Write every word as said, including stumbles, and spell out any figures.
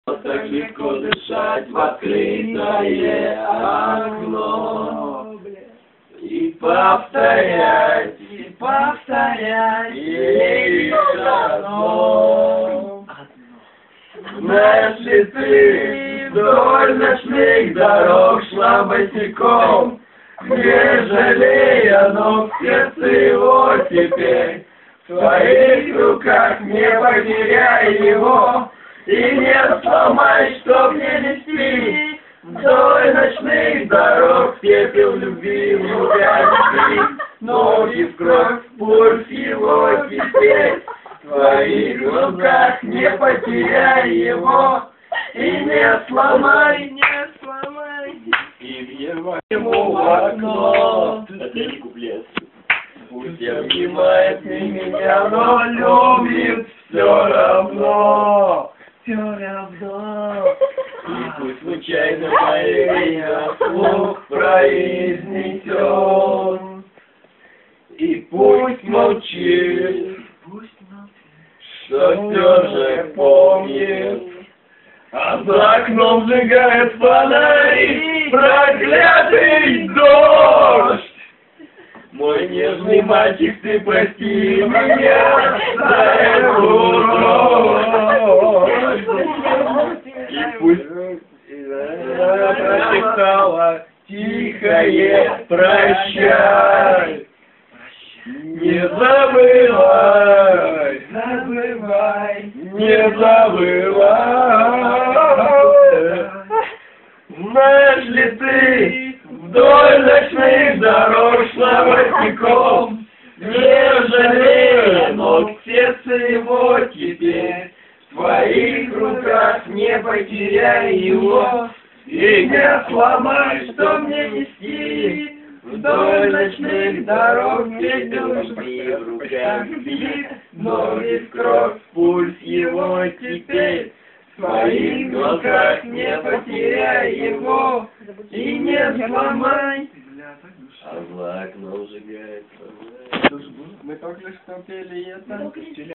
Так легко дышать в открытое окно и повторять, и повторять лишь одно. Знаешь ли ты, вдоль ночных дорог шла босиком, не жалея ног, сердце его теперь в твоих руках, не потеряй его. И не сломай, чтоб не нести вдоль ночных дорог, пепел любви внутрь, ноги в кровь, пульс его теперь в твоих руках, не потеряй его и не сломай, не сломай. И въевай ему в окно. Это не куплет. Пусть обнимает меня, но любит все равно. Все равно. И пусть случайно моя слух произнесет, и пусть молчит, что все же помнит, а за окном сжигает фонарь проклятый дождь. Мой нежный мальчик, ты прости меня за эту ложь. И пусть прошептала тихое прощай. Не забывай, забывай, не забывай. Знаешь ли ты, вдоль ночных дорог шла босиком, не жалея ног, сердце его теперь в твоих руках, не потеряй его и не сломай, что мне нести вдоль ночных дорог, пепел любви в руках, бит, ноги в кровь, пульс его теперь в твоих глазах, не потеряй его и не сломай. А за окном сжигает. Мы только что пели это.